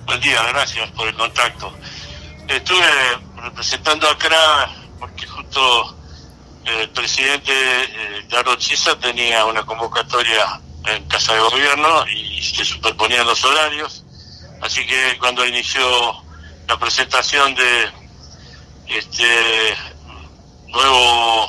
Buen día, gracias por el contacto. Estuve representando acá porque justo el presidente Carlos Chiesa tenía una convocatoria en Casa de Gobierno y se superponían los horarios, así que cuando inició la presentación de este nuevo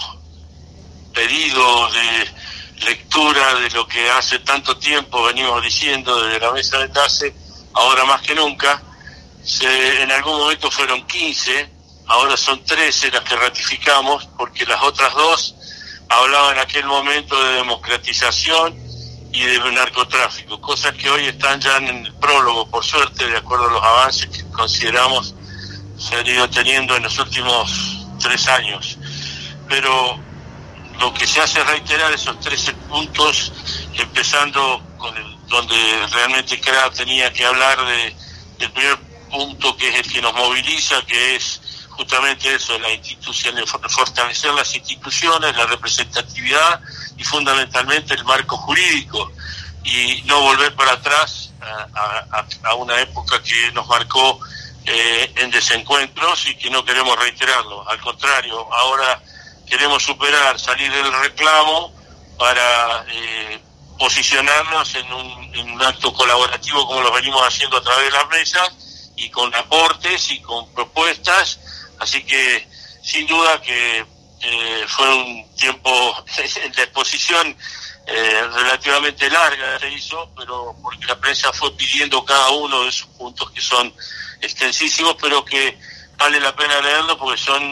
pedido de lectura de lo que hace tanto tiempo venimos diciendo desde la mesa de enlace, ahora más que nunca, en algún momento fueron 15, ahora son 13 las que ratificamos, porque las otras dos hablaban en aquel momento de democratización y de narcotráfico, cosas que hoy están ya en el prólogo, por suerte, de acuerdo a los avances que consideramos se han ido teniendo en los últimos 3 años. Pero lo que se hace es reiterar esos 13 puntos, empezando con donde realmente CRA tenía que hablar del primer punto, que es el que nos moviliza, que es justamente eso, la institución, fortalecer las instituciones, la representatividad y fundamentalmente el marco jurídico, y no volver para atrás a una época que nos marcó en desencuentros y que no queremos reiterarlo. Al contrario, ahora queremos superar, salir del reclamo para posicionarnos en un acto colaborativo como lo venimos haciendo a través de las mesas y con aportes y con propuestas, así que sin duda que fue un tiempo de exposición relativamente larga se hizo, pero porque la prensa fue pidiendo cada uno de esos puntos que son extensísimos, pero que vale la pena leerlo porque son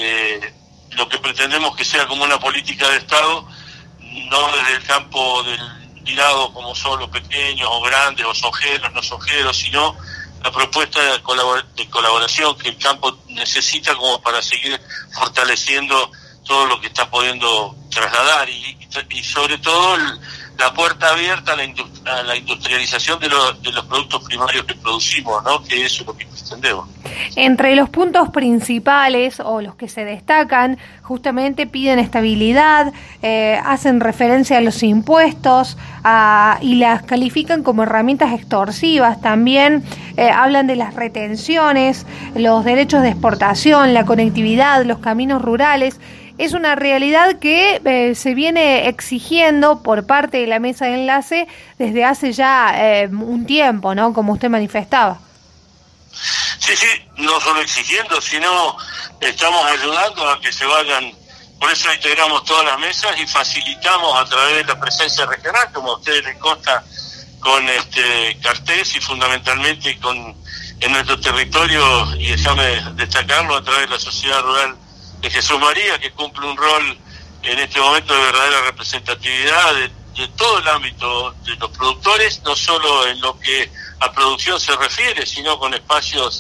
lo que pretendemos que sea como una política de Estado, no desde el campo del mirado como solo pequeños o grandes o sojeros, no sojeros, sino la propuesta de colaboración que el campo necesita como para seguir fortaleciendo todo lo que está pudiendo trasladar y sobre todo la puerta abierta a la industrialización de los productos primarios que producimos, ¿no? Que eso es lo que pretendemos. Entre los puntos principales o los que se destacan, justamente piden estabilidad, hacen referencia a los impuestos y las califican como herramientas extorsivas. También hablan de las retenciones, los derechos de exportación, la conectividad, los caminos rurales. Es una realidad que se viene exigiendo por parte de la mesa de enlace desde hace ya un tiempo, ¿no? Como usted manifestaba. Sí, no solo exigiendo, sino estamos ayudando a que se vayan, por eso integramos todas las mesas y facilitamos a través de la presencia regional, como a ustedes les consta, con Cartés y fundamentalmente en nuestro territorio, y déjame destacarlo, a través de la Sociedad Rural de Jesús María, que cumple un rol en este momento de verdadera representatividad de todo el ámbito de los productores, no solo en lo que a producción se refiere, sino con espacios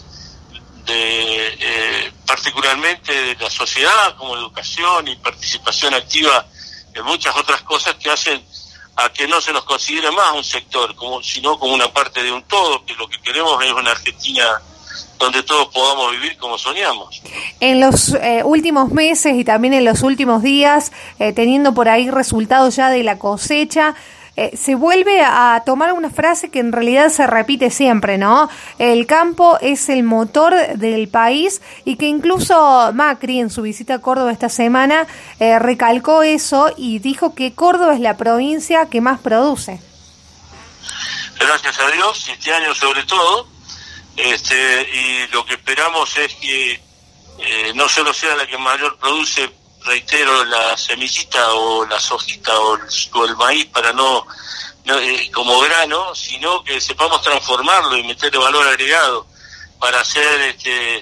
particularmente de la sociedad, como educación y participación activa en muchas otras cosas que hacen a que no se nos considere más un sector, sino como una parte de un todo, que lo que queremos es una Argentina donde todos podamos vivir como soñamos. En los últimos meses y también en los últimos días, teniendo por ahí resultados ya de la cosecha, se vuelve a tomar una frase que en realidad se repite siempre, ¿no? El campo es el motor del país, y que incluso Macri en su visita a Córdoba esta semana recalcó eso y dijo que Córdoba es la provincia que más produce. Gracias a Dios, este año sobre todo, y lo que esperamos es que no solo sea la que mayor produce, reitero, la semillita o la sojita o el maíz para no como grano, sino que sepamos transformarlo y meterle valor agregado para hacer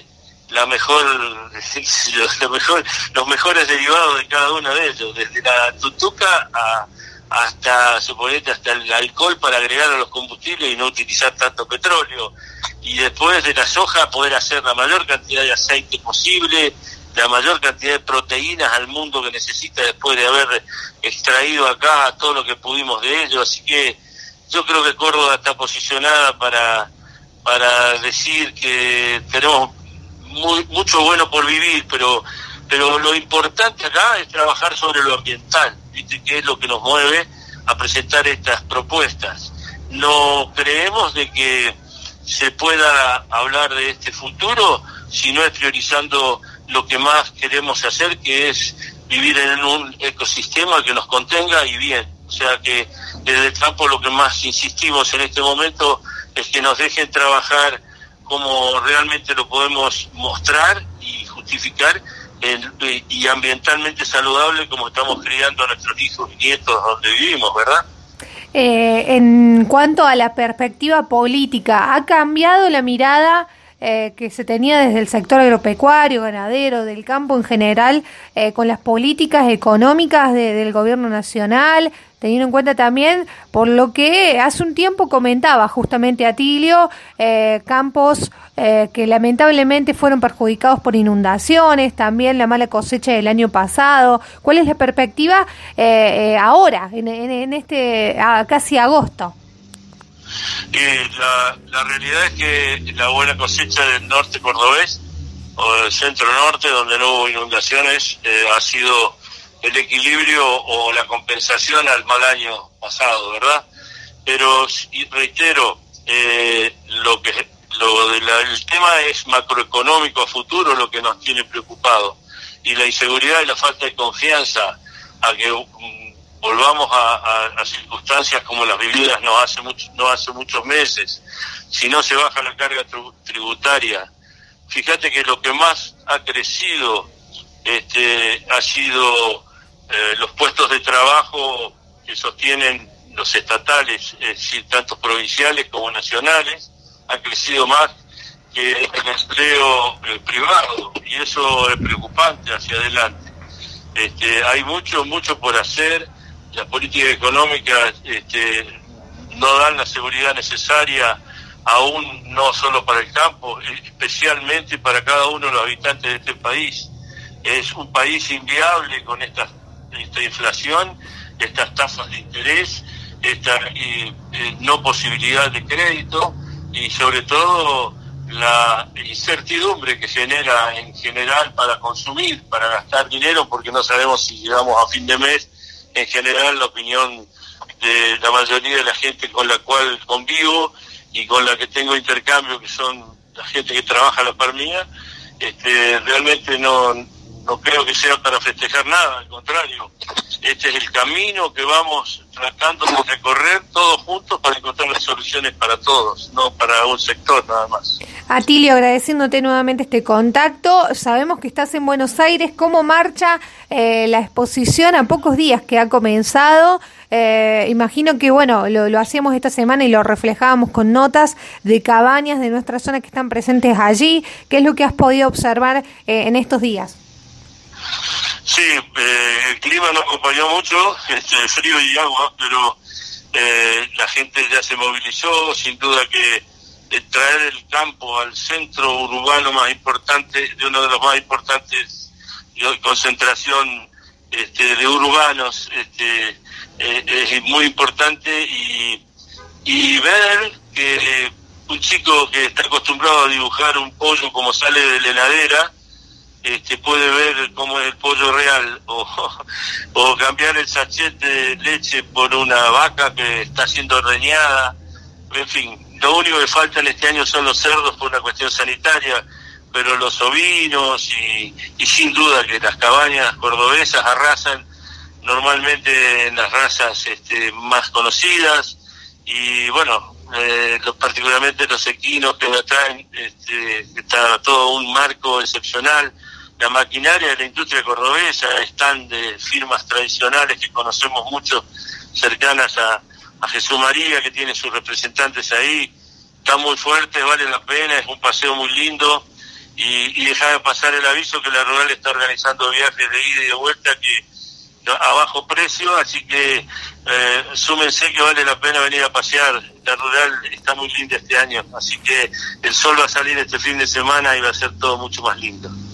los mejores derivados de cada uno de ellos, desde la tutuca hasta el alcohol para agregar a los combustibles y no utilizar tanto petróleo, y después de la soja poder hacer la mayor cantidad de aceite posible, la mayor cantidad de proteínas al mundo que necesita después de haber extraído acá todo lo que pudimos de ello. Así que yo creo que Córdoba está posicionada para decir que tenemos mucho bueno por vivir, pero lo importante acá es trabajar sobre lo ambiental, ¿viste? Que es lo que nos mueve a presentar estas propuestas. No creemos de que se pueda hablar de este futuro si no es priorizando lo que más queremos hacer, que es vivir en un ecosistema que nos contenga y bien. O sea que desde el campo lo que más insistimos en este momento es que nos dejen trabajar como realmente lo podemos mostrar y justificar, y ambientalmente saludable como estamos criando a nuestros hijos y nietos donde vivimos, ¿verdad? En cuanto a la perspectiva política, ¿ha cambiado la mirada que se tenía desde el sector agropecuario, ganadero, del campo en general, con las políticas económicas del gobierno nacional, teniendo en cuenta también por lo que hace un tiempo comentaba justamente Atilio, campos que lamentablemente fueron perjudicados por inundaciones, también la mala cosecha del año pasado? ¿Cuál es la perspectiva ahora, en este casi agosto? La realidad es que la buena cosecha del norte cordobés o del centro norte, donde no hubo inundaciones, ha sido el equilibrio o la compensación al mal año pasado, ¿verdad? Pero, y reitero, el tema es macroeconómico a futuro lo que nos tiene preocupado, y la inseguridad y la falta de confianza a que volvamos a circunstancias como las vividas no hace muchos meses, si no se baja la carga tributaria. Fíjate que lo que más ha crecido ha sido los puestos de trabajo que sostienen los estatales, es decir, tanto provinciales como nacionales, ha crecido más que el empleo privado, y eso es preocupante hacia adelante. Hay mucho por hacer. Las políticas económicas no dan la seguridad necesaria, aún no solo para el campo, especialmente para cada uno de los habitantes de este país. Es un país inviable con esta inflación, estas tasas de interés, esta no posibilidad de crédito, y sobre todo la incertidumbre que genera en general para consumir, para gastar dinero, porque no sabemos si llegamos a fin de mes. En general, la opinión de la mayoría de la gente con la cual convivo y con la que tengo intercambio, que son la gente que trabaja a la par mía, realmente no creo que sea para festejar nada, al contrario. Este es el camino que vamos tratando de recorrer todos juntos para encontrar las soluciones para todos, no para un sector nada más. Atilio, agradeciéndote nuevamente este contacto. Sabemos que estás en Buenos Aires. ¿Cómo marcha la exposición a pocos días que ha comenzado? Imagino que, bueno, lo hacíamos esta semana y lo reflejábamos con notas de cabañas de nuestra zona que están presentes allí. ¿Qué es lo que has podido observar en estos días? Sí, el clima no acompañó mucho, frío y agua, pero la gente ya se movilizó. Sin duda que traer el campo al centro urbano más importante, de uno de los más importantes concentración de urbanos, es muy importante, y ver que un chico que está acostumbrado a dibujar un pollo como sale de la heladera, puede ver cómo es el pollo real, o cambiar el sachet de leche por una vaca que está siendo ordeñada. En fin, lo único que falta en este año son los cerdos por una cuestión sanitaria, pero los ovinos y sin duda que las cabañas cordobesas arrasan normalmente en las razas más conocidas, y bueno, particularmente los equinos que nos traen, está todo un marco excepcional. La maquinaria de la industria cordobesa, están de firmas tradicionales que conocemos mucho, cercanas a Jesús María, que tiene sus representantes ahí, está muy fuerte, vale la pena, es un paseo muy lindo, y dejar de pasar el aviso que la Rural está organizando viajes de ida y de vuelta a bajo precio, así que súmense que vale la pena venir a pasear. La Rural está muy linda este año, así que el sol va a salir este fin de semana y va a ser todo mucho más lindo.